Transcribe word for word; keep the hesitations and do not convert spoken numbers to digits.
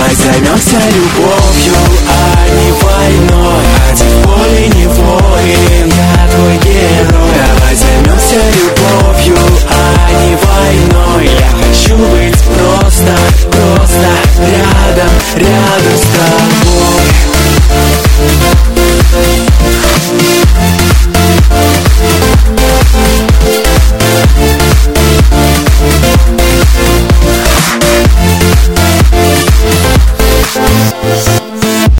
Давай займемся любовью, а не войной. Один в поле не воин, я твой герой. Давай займемся любовью, а не войной. Я хочу быть просто, просто рядом, рядом с тобой.